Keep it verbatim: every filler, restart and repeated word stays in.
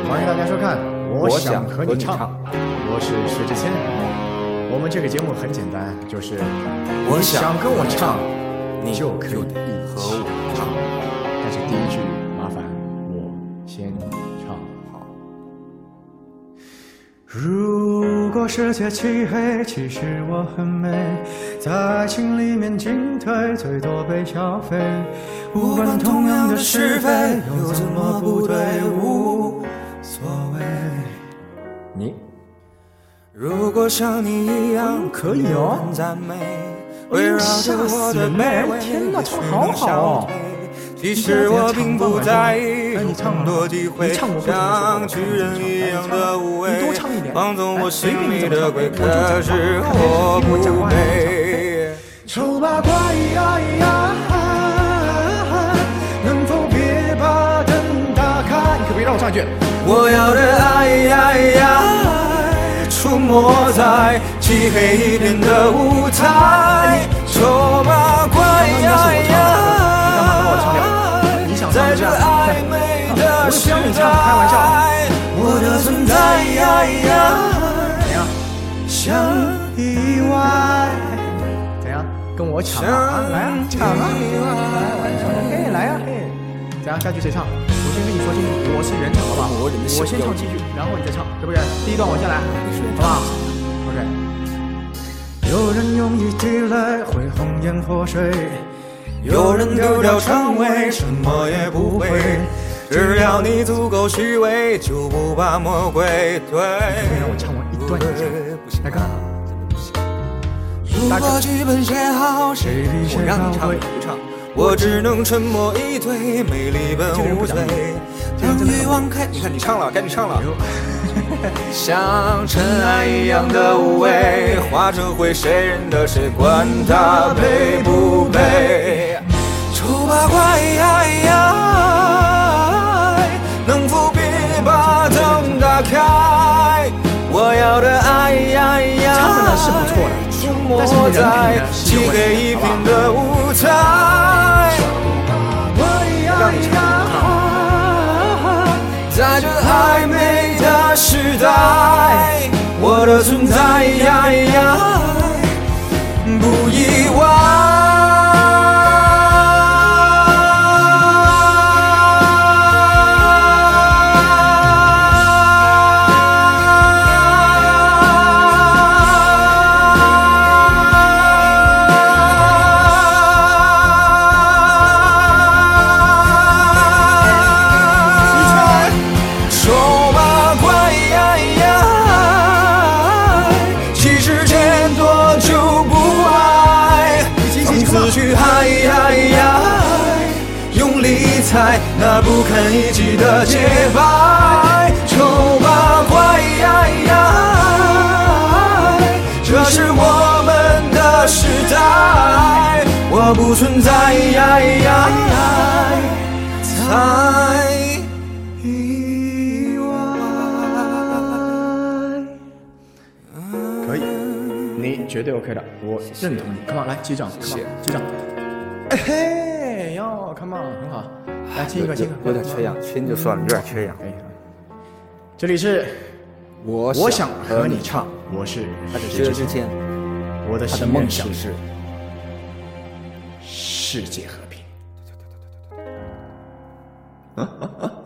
欢迎大家收看我想和你唱，我是薛之谦。我们这个节目很简单，就是你想跟我唱你就可以一起唱，但是第一句麻烦我先唱好。如果世界漆黑，其实我很美，在爱情里面进退，最多被消费，无关同样的是非，又怎么不对，无所谓。你如果像你一样可以哦， 赞美， 围绕着我的美，天哪，唱好好哦！ 其实我并不在意很多机会， 像巨人一样的无畏，放纵我心里的鬼，可是我不配。 丑八怪呀呀，能否别把灯打开？你可别让我唱一句。 我要的爱呀呀，出没在漆黑一片的舞台。丑八怪呀呀，在这暧昧的时代，我的存在呀呀，像意外。 怎样？跟我抢啊！来啊，抢啊！来，嘿，来啊，嘿！怎样？下句谁唱？我先跟你说清楚，我是原唱，好不好？我先唱几句，然后你再唱，对不对？第一段我先来，好不好 ？OK。有人用一滴泪会红颜祸水， 有人丢掉称谓，什么也不会。只要你足够虚伪，就不怕魔鬼对。 让我唱完一段一唱，大哥。 如果剧本写好，谁比谁高贵？我只能沉默以对，美丽本无罪。当欲望开，你看你唱了，该你唱了。像尘埃一样的无畏，化成灰，谁认得谁？管他配不配？丑八怪呀呀，能否别把灯打开？我要的爱呀呀， 唱的是不错的。 出没在漆黑一片的舞台，让你唱，在这暧昧的时代，我的存在呀呀，不意外。那不堪一击的洁白，丑八怪呀呀，这是我们的时代，我不存在呀呀，才意外。可以，你绝对 OK 的，我认同你。Come on， 来击掌，谢谢击掌。哎嘿，哟 ，Come on， 很好。来亲一个，亲一个， 有点缺氧，亲就算了，有点缺氧。 这里是我我想和你唱，我是薛之谦， 我的他的梦想是世界和平。